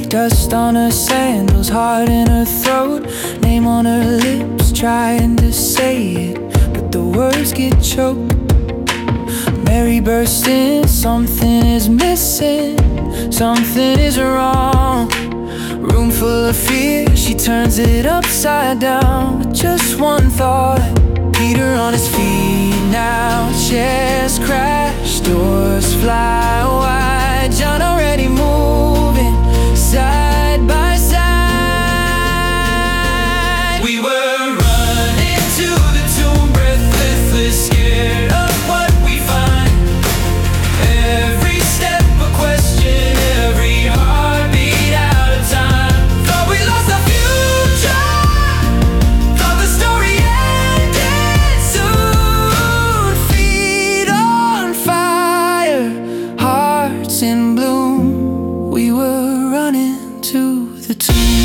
Dust on her sandals, heart in her throat, name on her lips, trying to say it, but the words get choked. Mary burst in, something is missing, something is wrong. Room full of fear, she turns it upside down with just one thought. Peter on his feet now, chairs crash, doors fly wide. John already moving, side by side. We were running to the tomb, breathless, scared of what we find. Every step a question, every heartbeat out of time. Thought we lost the future, thought the story ended soon. Feet on fire, hearts in bloom. We were running to the tomb.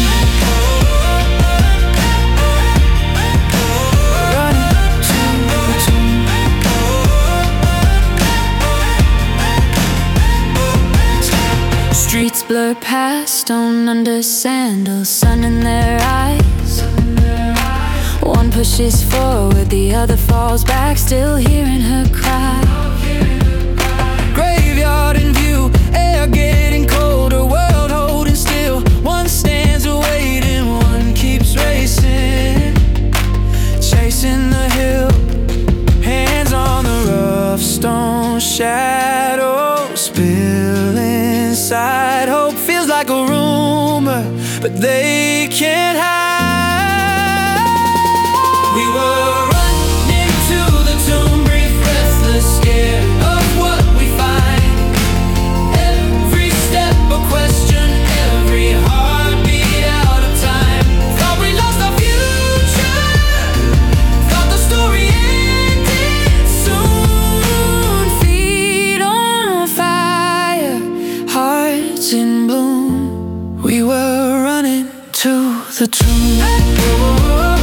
Streets blur past, stone under sandals, sun in their eyes. One pushes forward, the other falls back, still hearing her cry. Graveyard in view, air getting colder, world holding still. One stands waiting, one keeps racing, chasing the hill, hands on the rough stone, shadows spill inside. Hope feels like a rumor, but they can't hide. We were running to the tomb, breathless, scared of what we find. Every step a question, every heartbeat out of time. Thought we lost our future, thought the story ended soon. Feet on fire, hearts in bloom. We were running to the tomb.